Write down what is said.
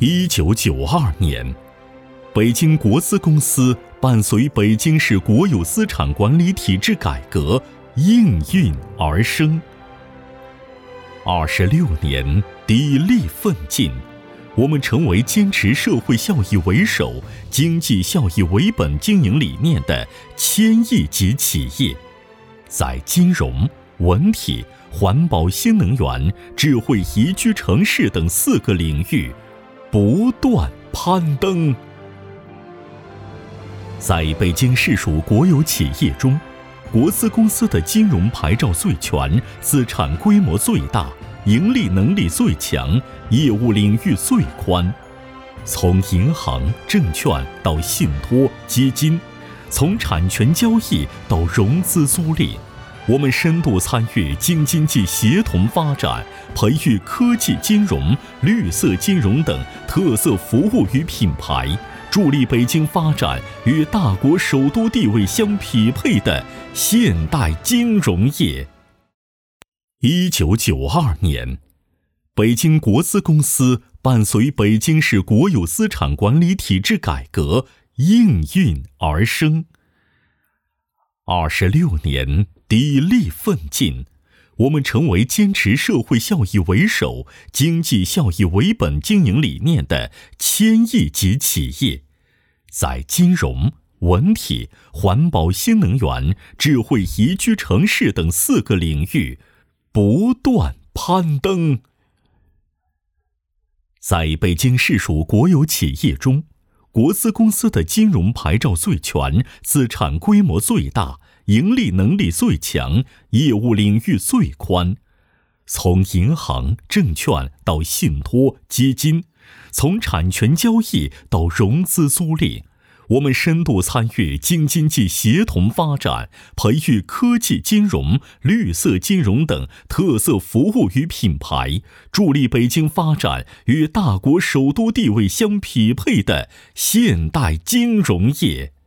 1992年，北京国资公司伴随北京市国有资产管理体制改革应运而生。26年砥砺奋进，我们成为坚持社会效益为首、经济效益为本经营理念的千亿级企业，在金融、文体、环保新能源、智慧宜居城市等4个领域不断攀登。在北京市属国有企业中，国资公司的金融牌照最全，资产规模最大，盈利能力最强，业务领域最宽。从银行、证券到信托、基金，从产权交易到融资租赁，我们深度参与京津冀协同发展，培育科技金融、绿色金融等特色服务与品牌，助力北京发展与大国首都地位相匹配的现代金融业。1992年，北京国资公司伴随北京市国有资产管理体制改革应运而生。26年砥砺奋进，我们成为坚持社会效益为首、经济效益为本经营理念的千亿级企业，在金融、文体、环保新能源、智慧宜居城市等4个领域不断攀登。在北京市属国有企业中，国资公司的金融牌照最全，资产规模最大，盈利能力最强，业务领域最宽。从银行、证券到信托、基金，从产权交易到融资租赁，我们深度参与京津冀协同发展，培育科技金融、绿色金融等特色服务与品牌，助力北京发展与大国首都地位相匹配的现代金融业。